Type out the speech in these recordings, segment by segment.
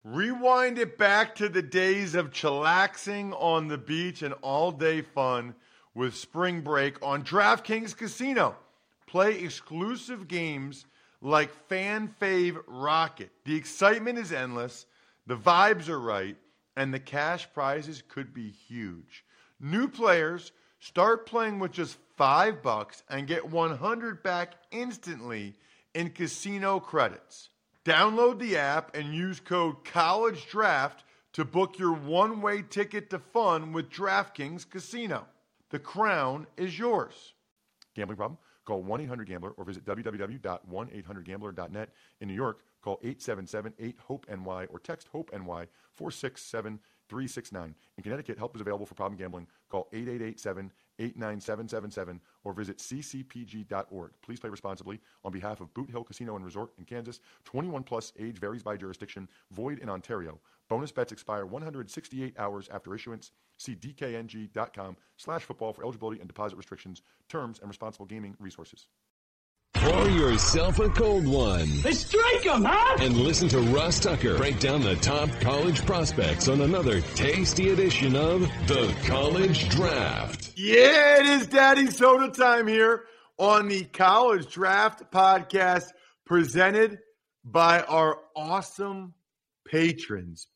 Rewind it back to the days of chillaxing on the beach and all-day fun with Spring Break on DraftKings Casino. Play exclusive games like Fan Fave Rocket. The excitement is endless, the vibes are right, and the cash prizes could be huge. New players start playing with just $5 and get $100 back instantly in casino credits. Download the app and use code COLLEGEDRAFT to book your one-way ticket to fun with DraftKings Casino. The crown is yours. Gambling problem? Call 1-800-GAMBLER or visit www.1800gambler.net. In New York, call 877-8-HOPE-NY or text HOPE-NY 467-369. In Connecticut, help is available for problem gambling. Call 888-7-897-7777 or visit ccpg.org. Please play responsibly. On behalf of Boot Hill Casino and Resort in Kansas, 21 plus, age varies by jurisdiction, void in Ontario. Bonus bets expire 168 hours after issuance. See dkng.com/football for eligibility and deposit restrictions, terms, and responsible gaming resources. Pour yourself a cold one. Let's strike 'em, huh? And listen to Ross Tucker break down the top college prospects on another tasty edition of The College Draft. Yeah, it is Daddy Soda time here on the College Draft Podcast presented by our awesome patrons.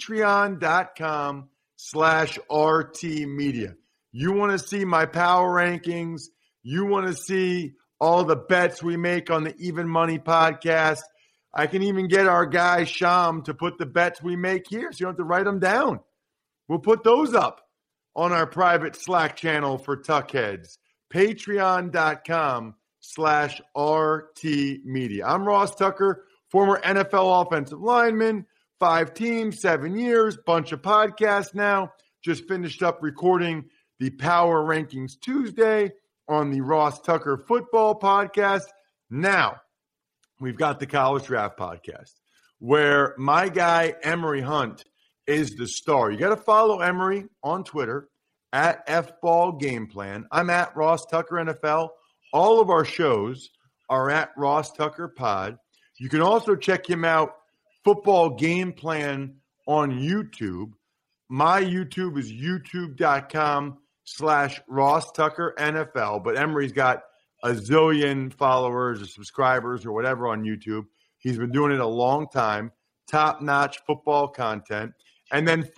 Patreon.com/RT Media. You want to see my power rankings? You want to see all the bets we make on the Even Money podcast? I can even get our guy Sham to put the bets we make here so you don't have to write them down. We'll put those up on our private Slack channel for Tuckheads. Patreon.com/RT Media. I'm Ross Tucker, former NFL offensive lineman, 5 teams, 7 years, bunch of podcasts now. Just finished up recording the Power Rankings Tuesday on the Ross Tucker Football Podcast. Now, we've got the College Draft Podcast, where my guy Emory Hunt is the star. You got to follow Emory on Twitter at FBallGamePlan. I'm at Ross Tucker NFL. All of our shows are at Ross Tucker Pod. You can also check him out, Football Game Plan, on YouTube. My YouTube is youtube.com/Ross Tucker NFL, but Emory's got a zillion followers or subscribers or whatever on YouTube. He's been doing it a long time. Top-notch football content. And then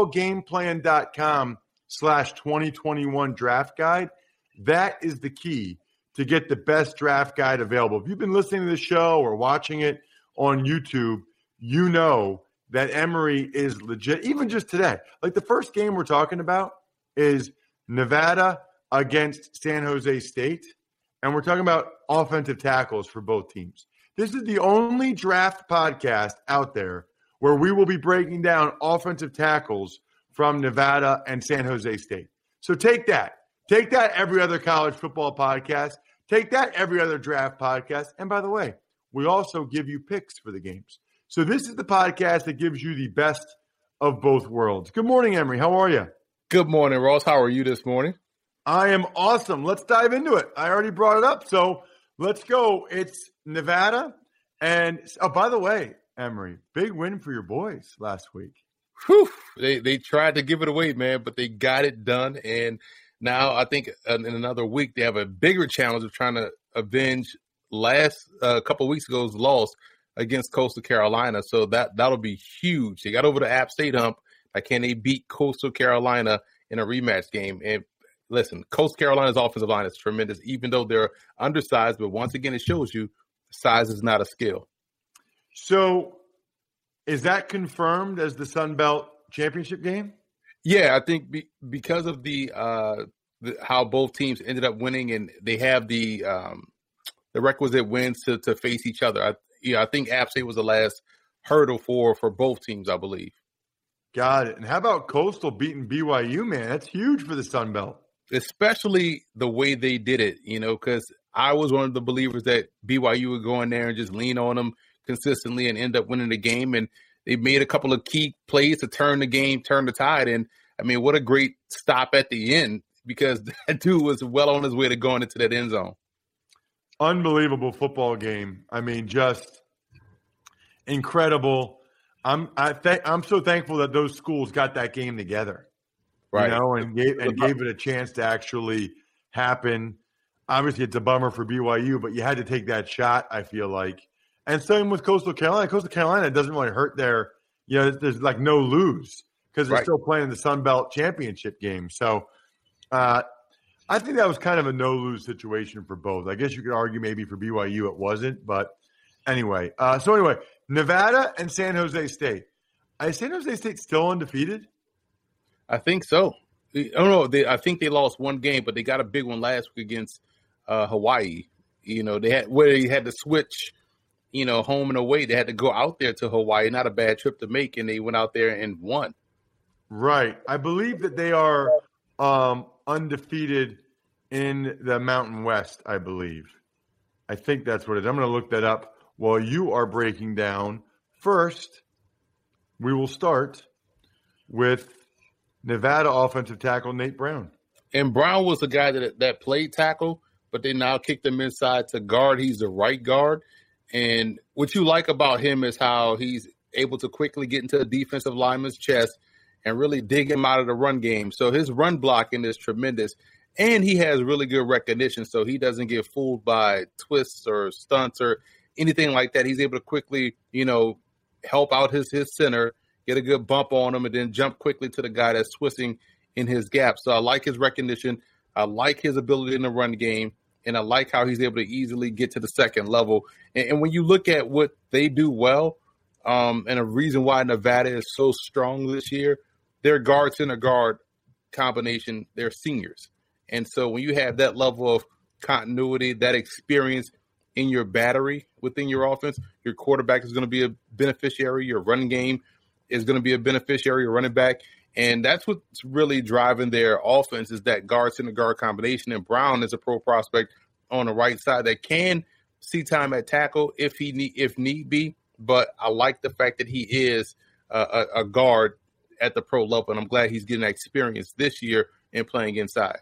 footballgameplan.com/2021 draft guide. That is the key to get the best draft guide available. If you've been listening to the show or watching it on YouTube, you know that Emory is legit. Even just today, like the first game we're talking about is Nevada against San Jose State, and we're talking about offensive tackles for both teams. This is the only draft podcast out there where we will be breaking down offensive tackles from Nevada and San Jose State. So take that. Take that every other college football podcast. Take that every other draft podcast. And by the way, we also give you picks for the games. So this is the podcast that gives you the best of both worlds. Good morning, Emory. How are you? Good morning, Ross. How are you this morning? I am awesome. Let's dive into it. I already brought it up, so let's go. It's Nevada. And, oh, by the way, Emory, big win for your boys last week. Whew. They tried to give it away, man, but they got it done. And now I think in another week they have a bigger challenge of trying to avenge last couple of weeks ago's loss against Coastal Carolina. So that'll be huge. They got over the App State hump. Like, can they beat Coastal Carolina in a rematch game? And listen, Coastal Carolina's offensive line is tremendous, even though they're undersized. But once again, it shows you size is not a skill. So is that confirmed as the Sun Belt championship game? Yeah, I think because of the how both teams ended up winning, and they have the requisite wins to face each other. I think App State was the last hurdle for both teams, I believe. Got it. And how about Coastal beating BYU, man? That's huge for the Sun Belt. Especially the way they did it, because I was one of the believers that BYU would go in there and just lean on them consistently and end up winning the game. And they made a couple of key plays to turn the tide. And, I mean, what a great stop at the end, because that dude was well on his way to going into that end zone. Unbelievable football game. I mean, just incredible. I'm so thankful that those schools got that game together, Right. and gave it a chance to actually happen. Obviously, it's a bummer for BYU, but you had to take that shot, I feel like. And same with Coastal Carolina. Coastal Carolina doesn't really hurt their, there's like no lose because they're still playing the Sun Belt championship game. So I think that was kind of a no-lose situation for both. I guess you could argue maybe for BYU it wasn't, but anyway. Nevada and San Jose State. Is San Jose State still undefeated? I think so. I think they lost one game, but they got a big one last week against Hawaii. They had to switch, home and away. They had to go out there to Hawaii. Not a bad trip to make, and they went out there and won. Right. I believe that they are undefeated in the Mountain West, I believe. I think that's what it is. I'm going to look that up while you are breaking down. First, we will start with Nevada offensive tackle Nate Brown. And Brown was the guy that played tackle, but they now kicked him inside to guard. He's the right guard. And what you like about him is how he's able to quickly get into a defensive lineman's chest and really dig him out of the run game. So his run blocking is tremendous. And he has really good recognition, so he doesn't get fooled by twists or stunts or anything like that. He's able to quickly, help out his center, get a good bump on him, and then jump quickly to the guy that's twisting in his gap. So I like his recognition. I like his ability in the run game, and I like how he's able to easily get to the second level. And when you look at what they do well, and a reason why Nevada is so strong this year, their guard center guard combination, they're seniors. And so when you have that level of continuity, that experience in your battery within your offense, your quarterback is going to be a beneficiary. Your run game is going to be a beneficiary, your running back. And that's what's really driving their offense is that guard center guard combination. And Brown is a pro prospect on the right side that can see time at tackle if need be. But I like the fact that he is a guard at the pro level. And I'm glad he's getting that experience this year in playing inside.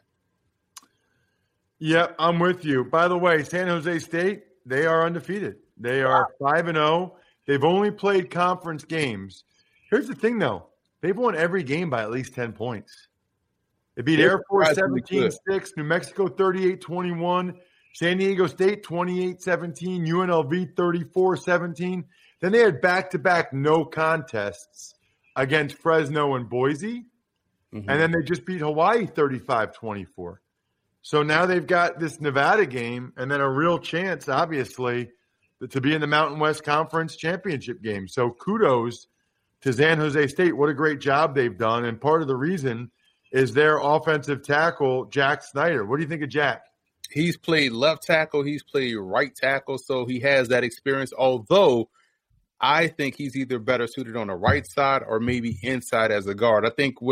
Yep, I'm with you. By the way, San Jose State, they are undefeated. They are 5-0. They've only played conference games. Here's the thing, though. They've won every game by at least 10 points. They beat Air Force 17-6, New Mexico 38-21, San Diego State 28-17, UNLV 34-17. Then they had back-to-back no contests against Fresno and Boise. Mm-hmm. And then they just beat Hawaii 35-24. So now they've got this Nevada game and then a real chance, obviously, to be in the Mountain West Conference championship game. So kudos to San Jose State. What a great job they've done. And part of the reason is their offensive tackle, Jack Snyder. What do you think of Jack? He's played left tackle. He's played right tackle. So he has that experience, although I think he's either better suited on the right side or maybe inside as a guard. I think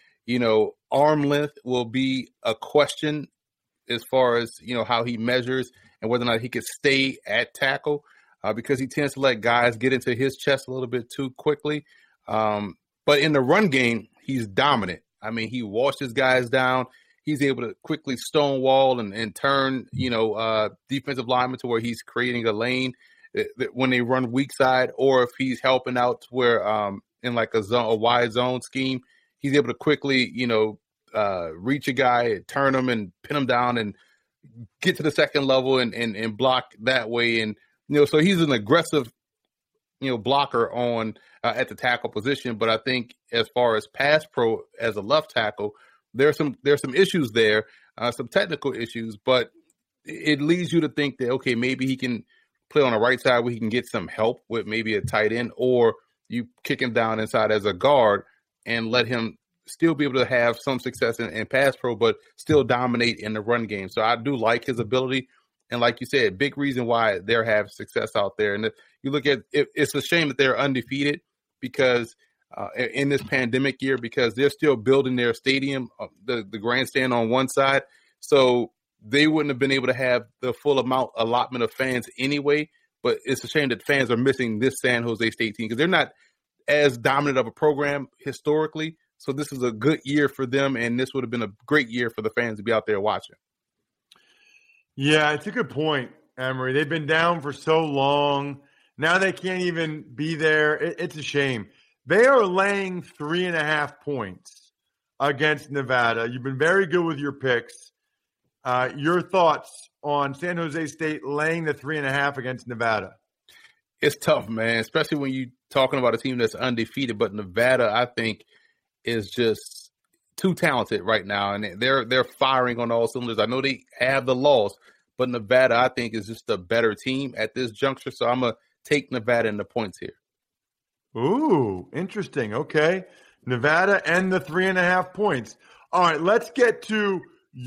arm length will be a question as far as, how he measures and whether or not he could stay at tackle because he tends to let guys get into his chest a little bit too quickly. But in the run game, he's dominant. I mean, he washes guys down. He's able to quickly stonewall and turn, defensive linemen to where he's creating a lane when they run weak side, or if he's helping out to where in like a wide zone scheme, he's able to quickly, reach a guy, turn him and pin him down and get to the second level and block that way. And, so he's an aggressive, blocker on at the tackle position. But I think as far as pass pro as a left tackle, there's some issues there, some technical issues, but it leads you to think that, okay, maybe he can play on the right side where he can get some help with maybe a tight end, or you kick him down inside as a guard and let him still be able to have some success in pass pro, but still dominate in the run game. So I do like his ability. And like you said, big reason why they're having success out there. And if you look at it, it's a shame that they're undefeated because in this pandemic year, because they're still building their stadium, the grandstand on one side. So they wouldn't have been able to have the full allotment of fans anyway. But it's a shame that fans are missing this San Jose State team because they're not as dominant of a program historically. So this is a good year for them, and this would have been a great year for the fans to be out there watching. Yeah, it's a good point, Emery. They've been down for so long. Now they can't even be there. It's a shame. They are laying 3.5 points against Nevada. You've been very good with your picks. Your thoughts on San Jose State laying the 3.5 against Nevada? It's tough, man, especially when you're talking about a team that's undefeated. But Nevada, I think, is just too talented right now, and they're firing on all cylinders. I know they have the loss, but Nevada, I think, is just a better team at this juncture. So I'm going to take Nevada in the points here. Ooh, interesting. Okay. Nevada and the 3.5 points. All right, let's get to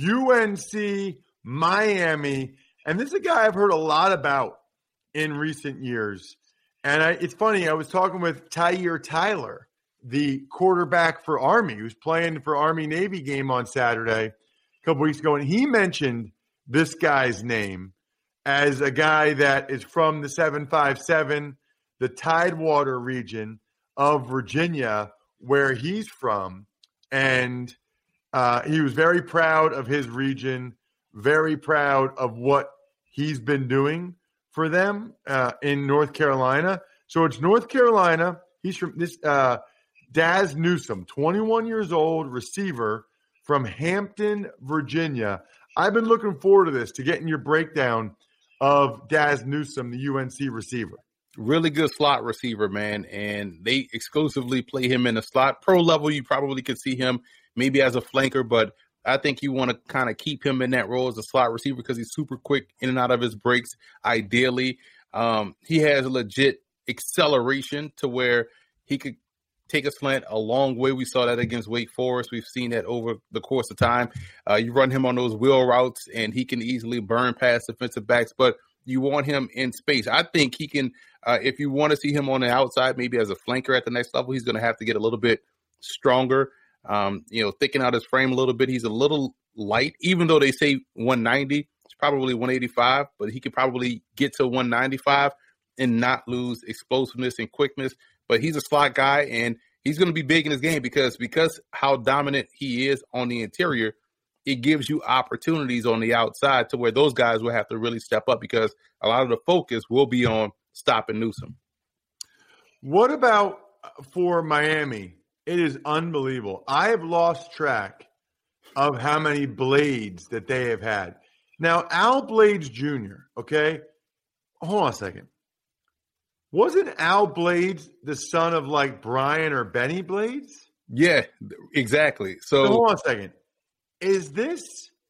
UNC Miami. And this is a guy I've heard a lot about in recent years. And it's funny, I was talking with Tyre Tyler, the quarterback for Army, who's playing for Army-Navy game on Saturday a couple weeks ago. And he mentioned this guy's name as a guy that is from the 757, the Tidewater region of Virginia, where he's from. And he was very proud of his region, very proud of what he's been doing for them in North Carolina. So it's North Carolina. He's from this Daz Newsome, 21 years old, receiver from Hampton, Virginia. I've been looking forward to this, to getting your breakdown of Daz Newsome, the UNC receiver. Really good slot receiver, man, and they exclusively play him in the slot. Pro level, you probably could see him maybe as a flanker, but I think you want to kind of keep him in that role as a slot receiver because he's super quick in and out of his breaks, ideally. He has a legit acceleration to where he could take a slant a long way. We saw that against Wake Forest. We've seen that over the course of time. You run him on those wheel routes, and he can easily burn past defensive backs, but you want him in space. I think he can, if you want to see him on the outside, maybe as a flanker at the next level, he's going to have to get a little bit stronger, thicken out his frame a little bit. He's a little light, even though they say 190. It's probably 185, but he could probably get to 195 and not lose explosiveness and quickness. But he's a slot guy, and he's going to be big in his game because how dominant he is on the interior, it gives you opportunities on the outside to where those guys will have to really step up because a lot of the focus will be on stopping Newsome. What about for Miami? It is unbelievable. I have lost track of how many Blades that they have had. Now, Al Blades Jr., okay? Hold on a second. Wasn't Al Blades the son of like Brian or Benny Blades? Yeah, exactly. So hold on a second. Is this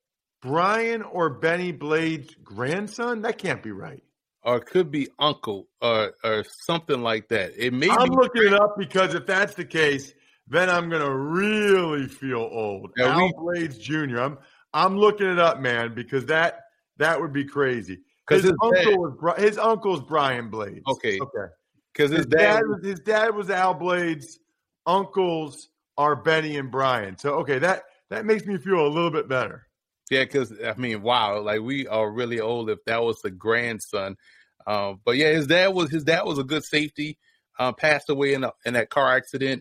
Brian or Benny Blades' grandson? That can't be right. Or it could be uncle or something like that. It may I'm looking it up because if that's the case, then I'm going to really feel old. Yeah, Al Blades Jr. I'm looking it up, man, because that would be crazy. His uncle's Brian Blades. Okay. Because his dad was Al Blades. Uncles are Benny and Brian. So that makes me feel a little bit better. Yeah, because wow, like we are really old if that was the grandson. But yeah, his dad was a good safety. Passed away in that car accident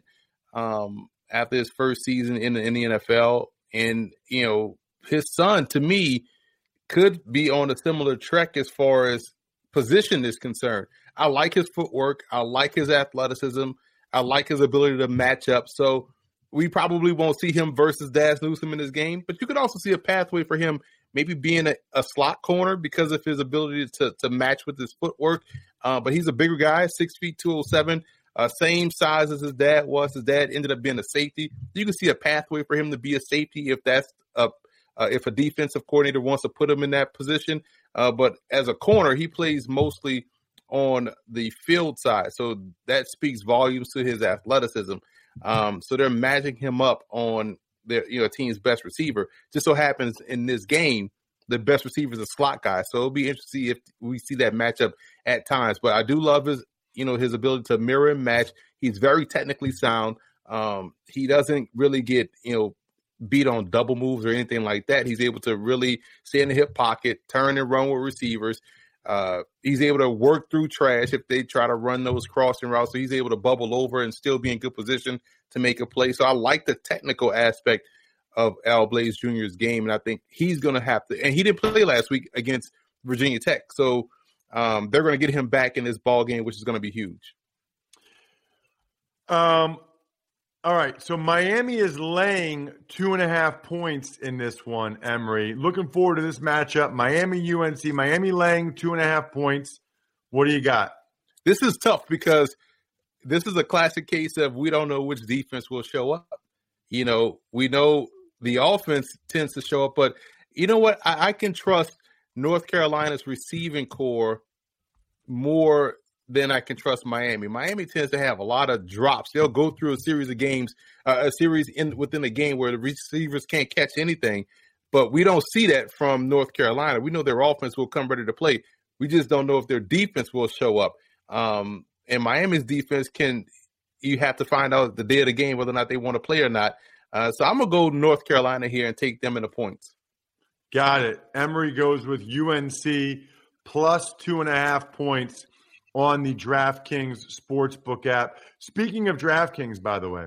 after his first season in the NFL, and his son to me could be on a similar trek as far as position is concerned. I like his footwork. I like his athleticism. I like his ability to match up. So we probably won't see him versus Daz Newsome in this game, but you could also see a pathway for him maybe being a slot corner because of his ability to match with his footwork. But he's a bigger guy, 6 feet, 207, same size as his dad was. His dad ended up being a safety. You can see a pathway for him to be a safety if that's if a defensive coordinator wants to put him in that position. But as a corner, he plays mostly on the field side. So that speaks volumes to his athleticism. So they're matching him up on their team's best receiver. Just so happens in this game, the best receiver is a slot guy. So it'll be interesting to see if we see that matchup at times. But I do love his ability to mirror and match. He's very technically sound. He doesn't really get, beat on double moves or anything like that. He's able to really stay in the hip pocket, turn and run with receivers. He's able to work through trash if they try to run those crossing routes. So he's able to bubble over and still be in good position to make a play. So I like the technical aspect of Al Blades Jr.'s game, and I think he's going to have to – and he didn't play last week against Virginia Tech. So they're going to get him back in this ball game, which is going to be huge. All right, so Miami is laying 2.5 points in this one, Emory. Looking forward to this matchup. Miami, UNC. Miami laying 2.5 points. What do you got? This is tough because this is a classic case of we don't know which defense will show up. We know the offense tends to show up, but you know what? I can trust North Carolina's receiving core more than I can trust Miami. Miami tends to have a lot of drops. They'll go through a series of games, within a game where the receivers can't catch anything, but we don't see that from North Carolina. We know their offense will come ready to play. We just don't know if their defense will show up. And Miami's defense you have to find out the day of the game whether or not they want to play or not. So I'm going to go North Carolina here and take them in the points. Got it. Emory goes with UNC plus 2.5 points on the DraftKings Sportsbook app. Speaking of DraftKings, by the way,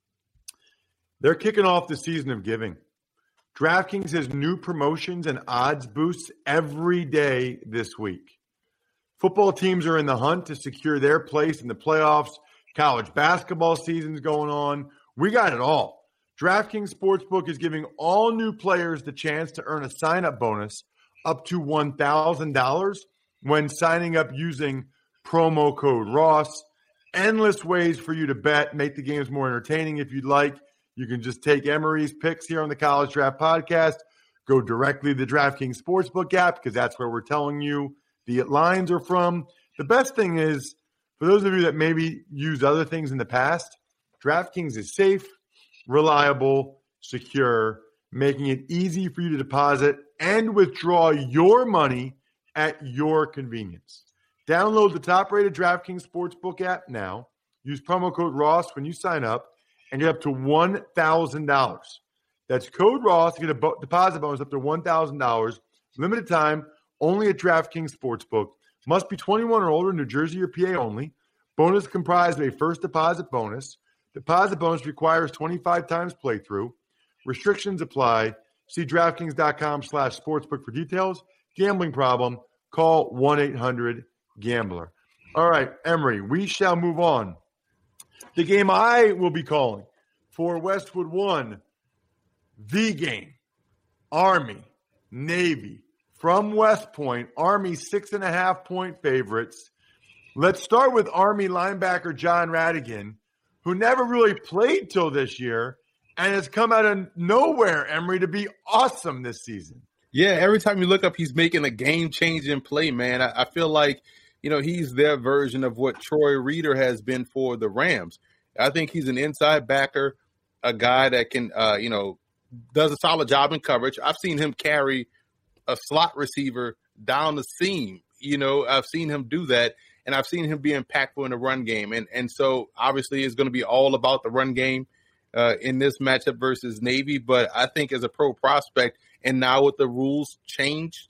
they're kicking off the season of giving. DraftKings has new promotions and odds boosts every day this week. Football teams are in the hunt to secure their place in the playoffs. College basketball season's going on. We got it all. DraftKings Sportsbook is giving all new players the chance to earn a sign-up bonus up to $1,000 when signing up using promo code Ross. Endless ways for you to bet. Make the games more entertaining if you'd like. You can just take Emory's picks here on the College Draft Podcast. Go directly to the DraftKings Sportsbook app because that's where we're telling you the lines are from. The best thing is, for those of you that maybe used other things in the past, DraftKings is safe, reliable, secure, making it easy for you to deposit and withdraw your money at your convenience. Download the top-rated DraftKings Sportsbook app now. Use promo code Ross when you sign up and get up to $1,000. That's code Ross to get a deposit bonus up to $1,000. Limited time, only at DraftKings Sportsbook. Must be 21 or older, New Jersey or PA only. Bonus comprised of a first deposit bonus. Deposit bonus requires 25 times playthrough. Restrictions apply. See DraftKings.com/sportsbook for details. Gambling problem? Call 1-800-GAMBLER. All right, Emory, we shall move on. The game I will be calling for Westwood 1, the game, Army, Navy, from West Point. Army 6.5-point favorites. Let's start with Army linebacker John Radigan, who never really played till this year and has come out of nowhere, Emory, to be awesome this season. Yeah, every time you look up, he's making a game-changing play, man. I feel like, he's their version of what Troy Reeder has been for the Rams. I think he's an inside backer, a guy that can, does a solid job in coverage. I've seen him carry a slot receiver down the seam. I've seen him do that, and I've seen him be impactful in the run game. And so, obviously, it's going to be all about the run game in this matchup versus Navy. But I think as a pro prospect, and now with the rules changed,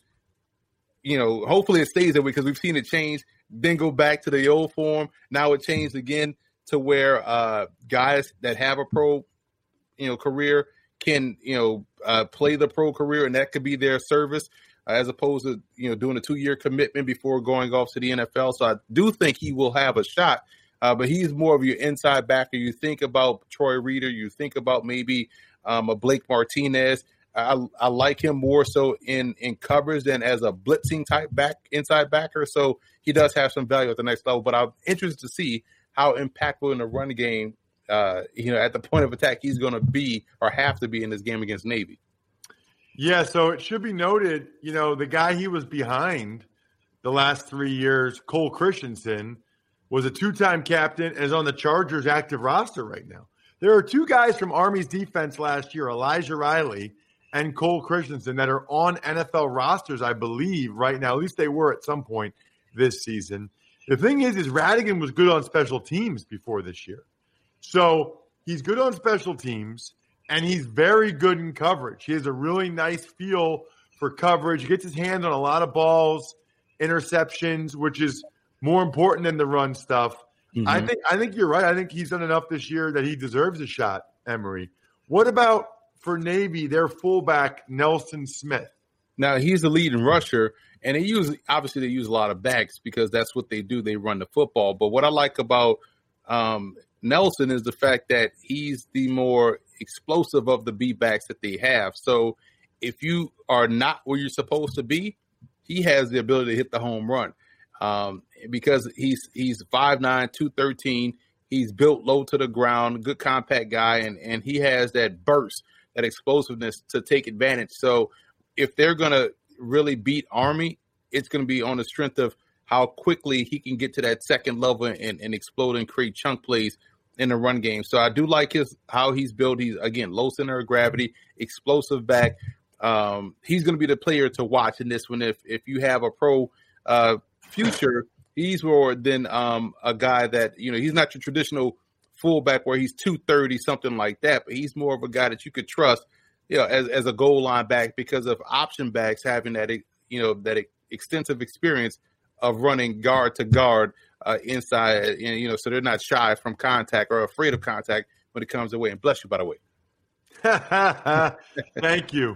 hopefully it stays that way because we've seen it change, then go back to the old form. Now it changed again to where guys that have a pro, career can, play the pro career, and that could be their service as opposed to, doing a 2-year commitment before going off to the NFL. So I do think he will have a shot, but he's more of your inside backer. You think about Troy Reeder, you think about maybe a Blake Martinez. I like him more so in coverage than as a blitzing type inside backer. So he does have some value at the next level, but I'm interested to see how impactful in the run game, at the point of attack he's going to be or have to be in this game against Navy. Yeah, so it should be noted, the guy he was behind the last 3 years, Cole Christensen, was a 2-time captain and is on the Chargers active roster right now. There are 2 guys from Army's defense last year, Elijah Riley and Cole Christensen, that are on NFL rosters, I believe, right now. At least they were at some point this season. The thing is Radigan was good on special teams before this year. So he's good on special teams, and he's very good in coverage. He has a really nice feel for coverage. He gets his hands on a lot of balls, interceptions, which is more important than the run stuff. Mm-hmm. I think you're right. I think he's done enough this year that he deserves a shot, Emory. What about for Navy, their fullback, Nelson Smith? Now he's the leading rusher, and they use a lot of backs because that's what they do. They run the football. But what I like about Nelson is the fact that he's the more explosive of the B backs that they have. So if you are not where you're supposed to be, he has the ability to hit the home run because he's 5'9", 213. He's built low to the ground, good compact guy, and he has that burst, that explosiveness to take advantage. So if they're going to really beat Army, it's going to be on the strength of how quickly he can get to that second level and explode and create chunk plays in the run game. So I do like how he's built. He's, again, low center of gravity, explosive back. He's going to be the player to watch in this one. If you have a pro future, he's more than a guy that, he's not your traditional fullback where he's 230, something like that, but he's more of a guy that you could trust, as a goal line back because of option backs having that, that extensive experience of running guard to guard inside, so they're not shy from contact or afraid of contact when it comes their way. And bless you, by the way. Thank you.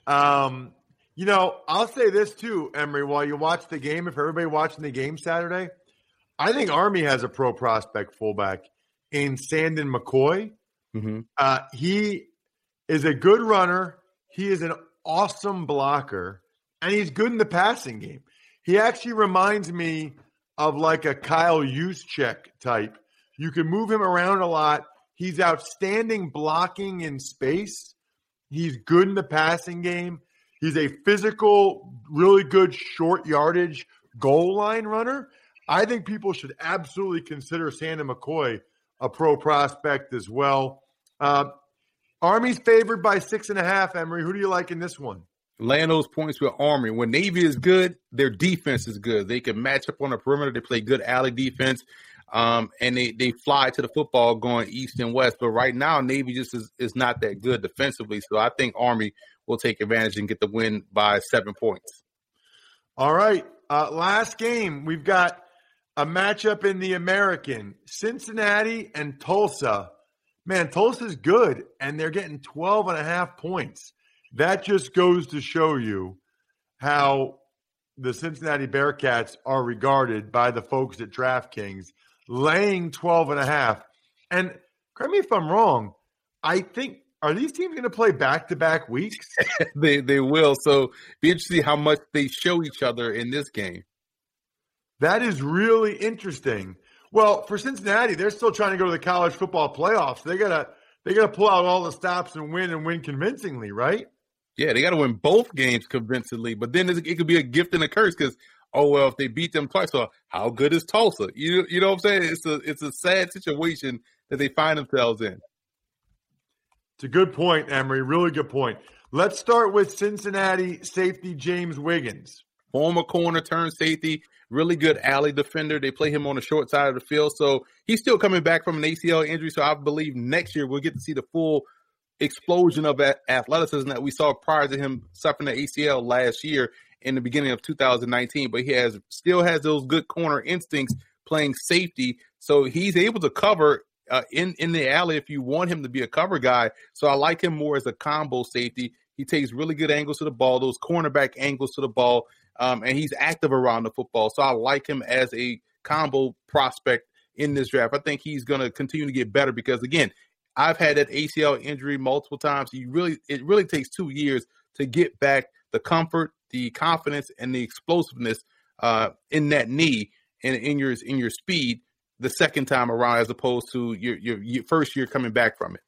I'll say this too, Emory, while you watch the game, if everybody watching the game Saturday, I think Army has a pro prospect fullback in Sandon McCoy. Mm-hmm. He is a good runner. He is an awesome blocker, and he's good in the passing game. He actually reminds me of like a Kyle Juszczyk type. You can move him around a lot. He's outstanding blocking in space. He's good in the passing game. He's a physical, really good short yardage goal line runner. I think people should absolutely consider Sandon McCoy a pro prospect as well. Army's favored by 6.5, Emory. Who do you like in this one? Laying those points with Army. When Navy is good, their defense is good. They can match up on the perimeter. They play good alley defense, and they fly to the football going east and west. But right now, Navy just is not that good defensively. So I think Army will take advantage and get the win by 7 points. All right. Last game, we've got a matchup in the American. Cincinnati and Tulsa. Man, Tulsa's good, and they're getting 12.5 points. That just goes to show you how the Cincinnati Bearcats are regarded by the folks at DraftKings, laying 12.5. And correct me if I'm wrong, I think, are these teams going to play back-to-back weeks? They will. So be interested to see how much they show each other in this game. That is really interesting. Well, for Cincinnati, they're still trying to go to the college football playoffs. They gotta pull out all the stops and win convincingly, right? Yeah, they got to win both games convincingly. But then it could be a gift and a curse because, if they beat them twice, so how good is Tulsa? You know what I'm saying? It's a sad situation that they find themselves in. It's a good point, Emory. Really good point. Let's start with Cincinnati safety James Wiggins. Former corner turned safety, really good alley defender. They play him on the short side of the field. So he's still coming back from an ACL injury. So I believe next year we'll get to see the full explosion of athleticism that we saw prior to him suffering the ACL last year in the beginning of 2019. But he still has those good corner instincts playing safety. So he's able to cover in the alley if you want him to be a cover guy. So I like him more as a combo safety. He takes really good angles to the ball, those cornerback angles to the ball, and he's active around the football. So I like him as a combo prospect in this draft. I think he's going to continue to get better because, again, I've had that ACL injury multiple times. It really takes 2 years to get back the comfort, the confidence, and the explosiveness in that knee and in your speed the second time around, as opposed to your first year coming back from it.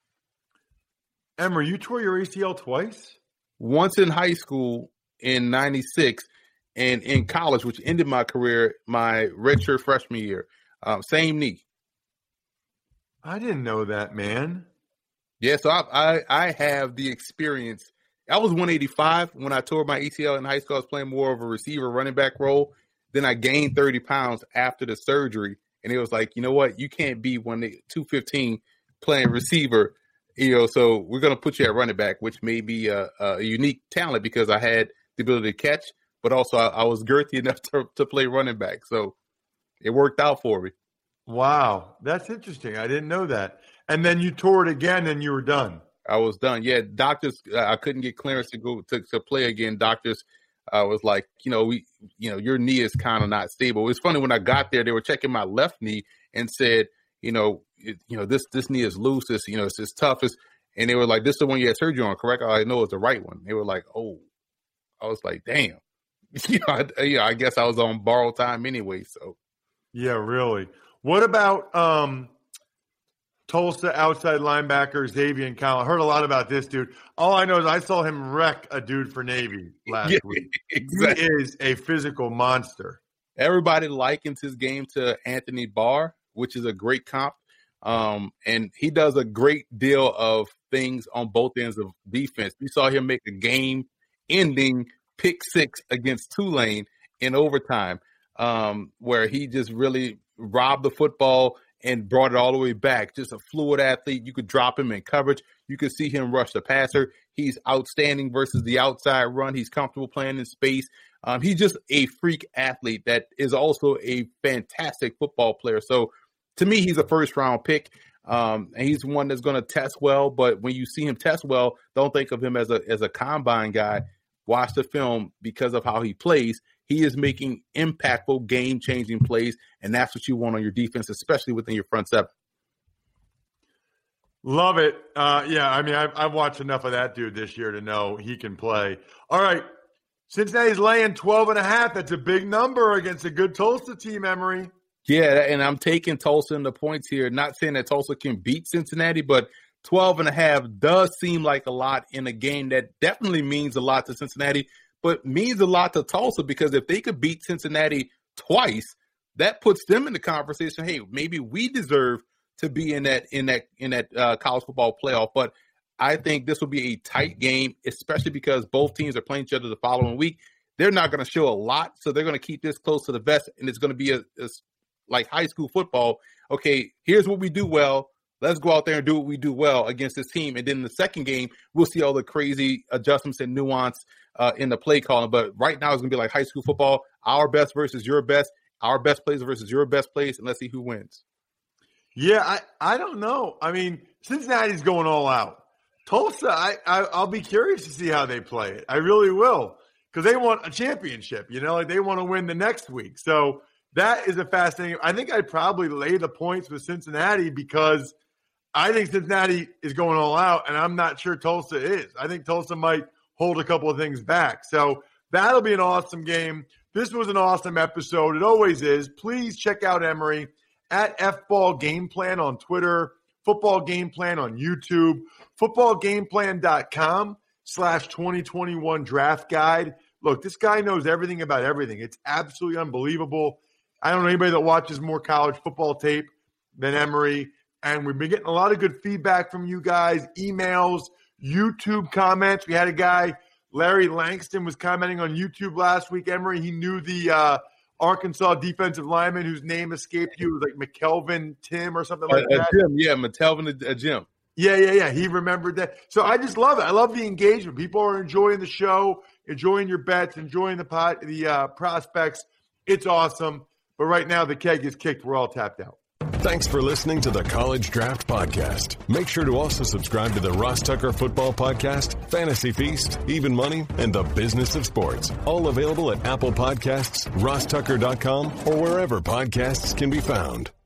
Emory, you tore your ACL twice? Once in high school in '96, and in college, which ended my career my redshirt freshman year. Same knee. I didn't know that, man. Yeah, so I have the experience. I was 185 when I tore my ACL in high school. I was playing more of a receiver running back role. Then I gained 30 pounds after the surgery. And it was like, you know what? You can't be 215 playing receiver. So we're going to put you at running back, which may be a unique talent because I had the ability to catch, but also I was girthy enough to play running back. So it worked out for me. Wow. That's interesting. I didn't know that. And then you tore it again and you were done. I was done. Yeah, doctors, I couldn't get clearance to go to play again. Doctors was like, your knee is kind of not stable. It was funny when I got there, they were checking my left knee and said, this knee is loose. It's toughest. And they were like, this is the one you had surgery on, correct? I know it's the right one. They were like, oh, I was like, damn. I guess I was on borrowed time anyway. So, yeah, really. What about Tulsa outside linebacker Xavier Collins? I heard a lot about this dude. All I know is I saw him wreck a dude for Navy last week. Exactly. He is a physical monster. Everybody likens his game to Anthony Barr, which is a great comp. And he does a great deal of things on both ends of defense. We saw him make a game-ending pick six against Tulane in overtime, where he just really robbed the football and brought it all the way back. Just a fluid athlete. You could drop him in coverage. You could see him rush the passer. He's outstanding versus the outside run. He's comfortable playing in space. He's just a freak athlete that is also a fantastic football player. So to me, he's a first-round pick. And he's one that's going to test well. But when you see him test well, don't think of him as a combine guy. Watch the film because of how he plays. He is making impactful, game-changing plays, and that's what you want on your defense, especially within your front seven. Love it. I've watched enough of that dude this year to know he can play. All right, Cincinnati's laying 12.5. That's a big number against a good Tulsa team, Emory. Yeah, and I'm taking Tulsa in the points here. Not saying that Tulsa can beat Cincinnati, but 12.5 does seem like a lot in a game that definitely means a lot to Cincinnati, but means a lot to Tulsa because if they could beat Cincinnati twice, that puts them in the conversation. Hey, maybe we deserve to be in that college football playoff. But I think this will be a tight game, especially because both teams are playing each other the following week. They're not going to show a lot, so they're going to keep this close to the vest, and it's going to be a like high school football. Okay, here's what we do well. Let's go out there and do what we do well against this team. And then in the second game, we'll see all the crazy adjustments and nuance in the play calling. But right now it's going to be like high school football, our best versus your best, our best plays versus your best plays, and let's see who wins. Yeah, I don't know. I mean, Cincinnati's going all out. Tulsa, I'll be curious to see how they play it. I really will because they want a championship. They want to win the next week. So that is a fascinating – I think I'd probably lay the points with Cincinnati because – I think Cincinnati is going all out, and I'm not sure Tulsa is. I think Tulsa might hold a couple of things back. So that'll be an awesome game. This was an awesome episode. It always is. Please check out Emory at FBall Game Plan on Twitter, Football Game Plan on YouTube, footballgameplan.com/2021 draft guide. Look, this guy knows everything about everything. It's absolutely unbelievable. I don't know anybody that watches more college football tape than Emory. And we've been getting a lot of good feedback from you guys, emails, YouTube comments. We had a guy, Larry Langston, was commenting on YouTube last week. Emory, he knew the Arkansas defensive lineman whose name escaped you. It was like McKelvin Tim or something like that. Jim, yeah, McKelvin Jim. Yeah. He remembered that. So I just love it. I love the engagement. People are enjoying the show, enjoying your bets, enjoying the prospects. It's awesome. But right now the keg is kicked. We're all tapped out. Thanks for listening to the College Draft Podcast. Make sure to also subscribe to the Ross Tucker Football Podcast, Fantasy Feast, Even Money, and The Business of Sports. All available at Apple Podcasts, rosstucker.com, or wherever podcasts can be found.